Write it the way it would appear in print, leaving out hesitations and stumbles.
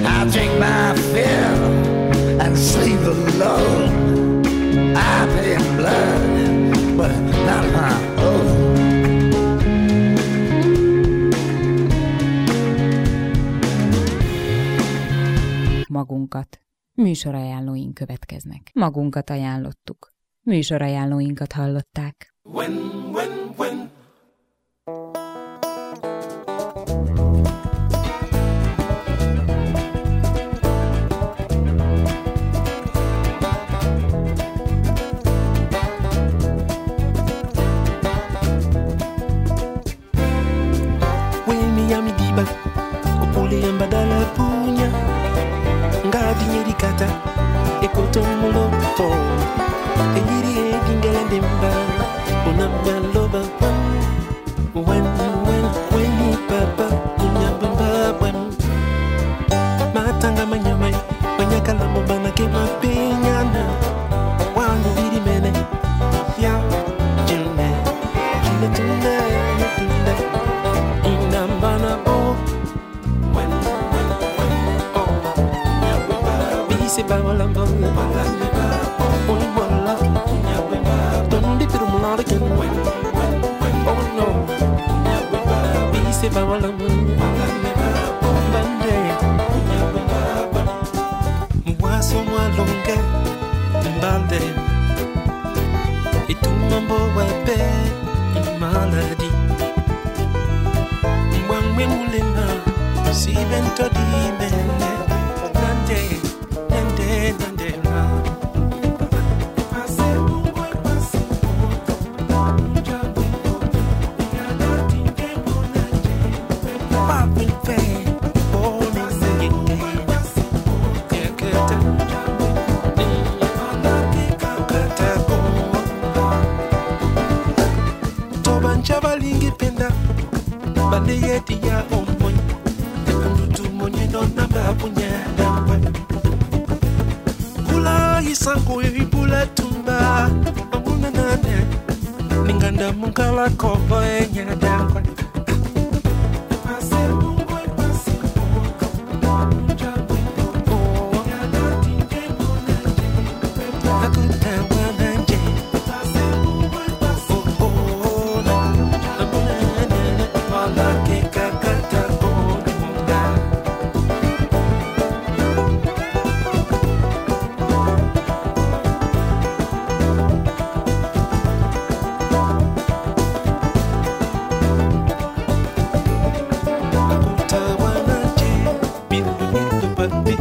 I drink my fill and sleep alone. I pay in blood, but not my own. Magunkat. Műsorajánlóink következnek. Magunkat ajánlottuk. Műsorajánlóinkat hallották. When. Badala punya ngadi nyeri kata ekotomulo po eyiri edingala demba unamba loba when ni papa kunya bamba when matanga manyamai manyakala mbana ke mapenyana wangu biri mene ya jine tunda inambana oh se ba la mbala oh wala don't dip it on la again oh no be se ba la bande moi so moi longue bande et tout mambo webe maladie moi me mulena si vento di bene nande Balingi penda baliyeti ya omoy ndutu monye dona babunya dawe kula isango ibula tumba amuna nane ninganda mungala kobo enya dawe